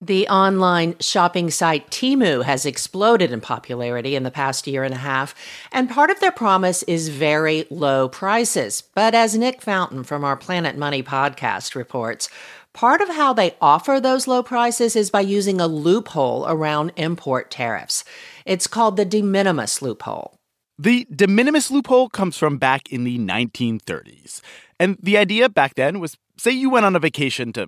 The online shopping site Temu has exploded in popularity in the past year and a half, and part of their promise is very low prices. But as Nick Fountain from our Planet Money podcast reports, part of how they offer those low prices is by using a loophole around import tariffs. It's called the de minimis loophole. The de minimis loophole comes from back in the 1930s. And the idea back then was, say you went on a vacation to,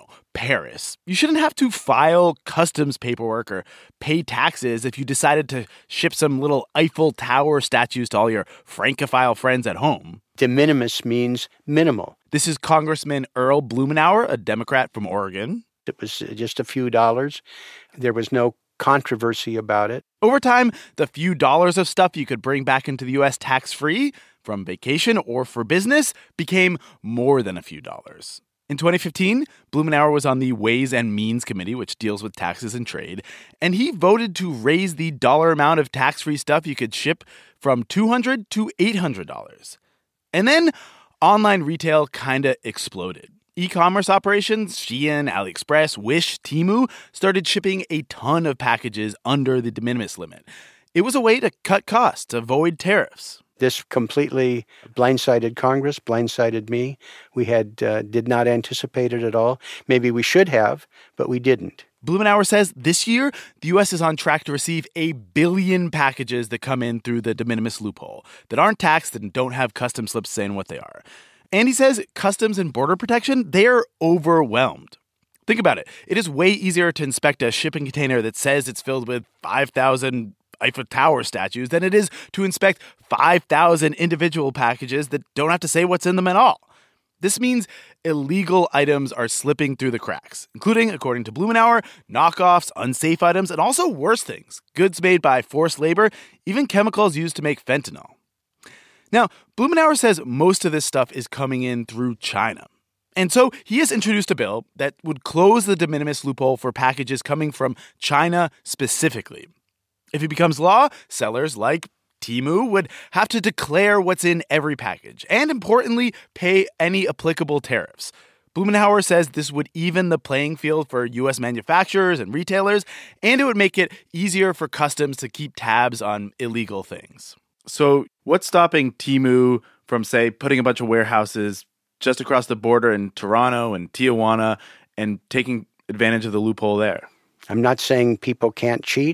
Paris. You shouldn't have to file customs paperwork or pay taxes if you decided to ship some little Eiffel Tower statues to all your Francophile friends at home. De minimis means minimal. This is Congressman Earl Blumenauer, a Democrat from Oregon. It was just a few dollars. There was no controversy about it. Over time, the few dollars of stuff you could bring back into the U.S. tax-free from vacation or for business became more than a few dollars. In 2015, Blumenauer was on the Ways and Means Committee, which deals with taxes and trade, and he voted to raise the dollar amount of tax-free stuff you could ship from $200 to $800. And then online retail kind of exploded. E-commerce operations, Shein, AliExpress, Wish, Temu, started shipping a ton of packages under the de minimis limit. It was a way to cut costs, avoid tariffs. This completely blindsided Congress, blindsided me. We did not anticipate it at all. Maybe we should have, but we didn't. Blumenauer says this year, the U.S. is on track to receive 1 billion packages that come in through the de minimis loophole, that aren't taxed and don't have customs slips saying what they are. And he says Customs and Border Protection, they're overwhelmed. Think about it. It is way easier to inspect a shipping container that says it's filled with 5,000 Eiffel Tower statues than it is to inspect 5,000 individual packages that don't have to say what's in them at all. This means illegal items are slipping through the cracks, including, according to Blumenauer, knockoffs, unsafe items, and also worse things, goods made by forced labor, even chemicals used to make fentanyl. Now, Blumenauer says most of this stuff is coming in through China. And so he has introduced a bill that would close the de minimis loophole for packages coming from China specifically. If it becomes law, sellers like Temu would have to declare what's in every package and, importantly, pay any applicable tariffs. Blumenauer says this would even the playing field for U.S. manufacturers and retailers, and it would make it easier for customs to keep tabs on illegal things. So what's stopping Temu from, say, putting a bunch of warehouses just across the border in Toronto and Tijuana and taking advantage of the loophole there? I'm not saying people can't cheat.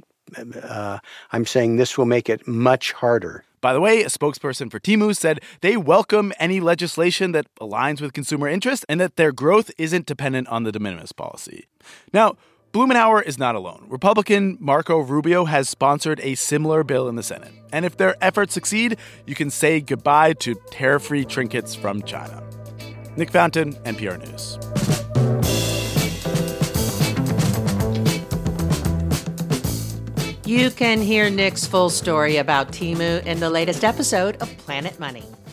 I'm saying this will make it much harder. By the way, a spokesperson for Temu said they welcome any legislation that aligns with consumer interest and that their growth isn't dependent on the de minimis policy. Now, Blumenauer is not alone. Republican Marco Rubio has sponsored a similar bill in the Senate. And if their efforts succeed, you can say goodbye to tariff-free trinkets from China. Nick Fountain, NPR News. You can hear Nick's full story about Temu in the latest episode of Planet Money.